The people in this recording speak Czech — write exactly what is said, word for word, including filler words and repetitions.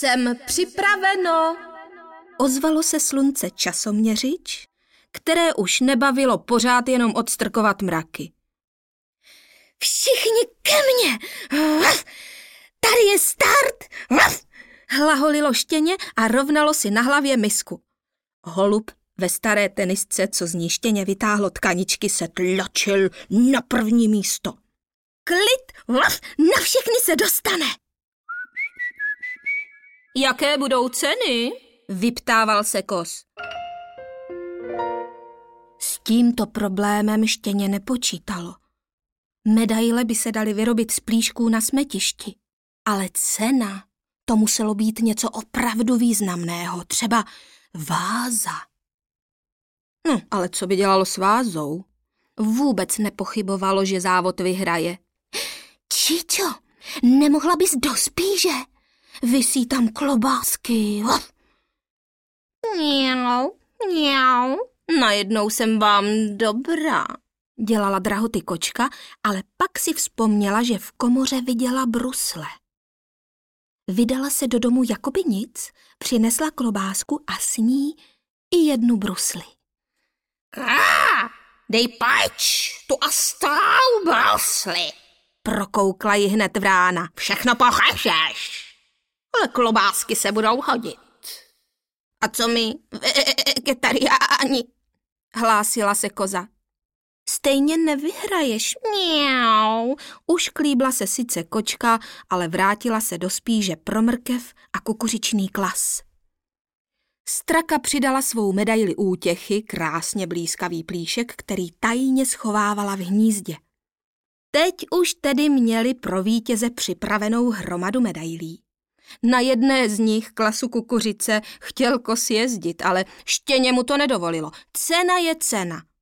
Jsem připraveno, ozvalo se slunce časoměřič, které už nebavilo pořád jenom odstrkovat mraky. Všichni ke mně! Tady je start! Hlaholilo štěně a rovnalo si na hlavě misku. Holub ve staré tenisce, co z ní štěně vytáhlo tkaničky, se tlačil na první místo. Klid, na všechny se dostane! Jaké budou ceny? Vyptával se Kos. S tímto problémem štěně nepočítalo. Medaile by se daly vyrobit z plíšků na smetišti, ale cena, to muselo být něco opravdu významného, třeba váza. No, ale co by dělalo s vázou? Vůbec nepochybovalo, že závod vyhraje. Čičo, nemohla bys do spíže? Visí tam klobásky. Mňau, mňau. Najednou jsem vám dobrá, dělala drahoty kočka, ale pak si vzpomněla, že v komoře viděla brusle. Vydala se do domu jakoby nic, přinesla klobásku a s ní i jednu brusli. Ah, dej pryč tu ostrou brusli, prokoukla ji hned vrána. Všechno pocházeš, ale klobásky se budou hodit. A co my, vegetariáni? Hlásila se koza. Stejně nevyhraješ. Mňau. Už klíbla se sice kočka, ale vrátila se do spíže pro mrkev a kukuřičný klas. Straka přidala svou medaili útěchy, krásně blízkavý plíšek, který tajně schovávala v hnízdě. Teď už tedy měli pro vítěze připravenou hromadu medailí. Na jedné z nich, klasu kukuřice, chtěl Kos jezdit, ale štěně mu to nedovolilo. Cena je cena.